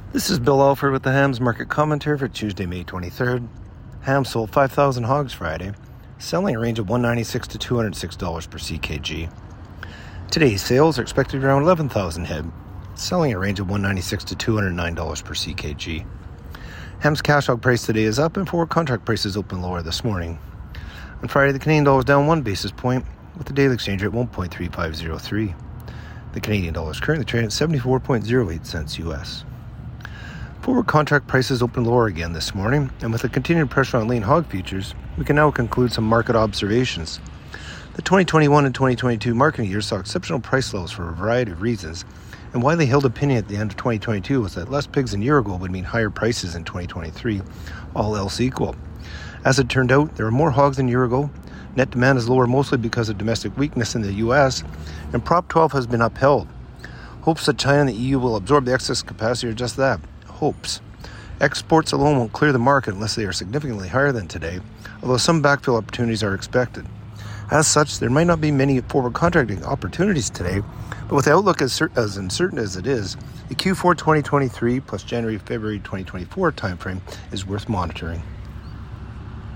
This is Bill Alford with the Hams Market Commentary for Tuesday, May 23rd. Hams sold 5,000 hogs Friday, selling a range of $196 to $206 per CKG. Today's sales are expected to be around 11,000 head, selling a range of $196 to $209 per CKG. Hams cash hog price today is up and forward contract prices open lower this morning. On Friday, the Canadian dollar was down 1 basis point with the daily exchange rate 1.3503. The Canadian dollar is currently trading at 74.08 cents US. Forward contract prices opened lower again this morning, and with the continued pressure on lean hog futures, we can now conclude some market observations. The 2021 and 2022 marketing years saw exceptional price levels for a variety of reasons, and widely held opinion at the end of 2022 was that less pigs than a year ago would mean higher prices in 2023, all else equal. As it turned out, there are more hogs than a year ago. Net demand is lower mostly because of domestic weakness in the U.S., and Prop 12 has been upheld. Hopes that China and the EU will absorb the excess capacity are just that. Hopes. Exports alone won't clear the market unless they are significantly higher than today, although some backfill opportunities are expected. As such, there might not be many forward contracting opportunities today, but with the outlook as uncertain as it is, the Q4 2023 plus January-February 2024 timeframe is worth monitoring.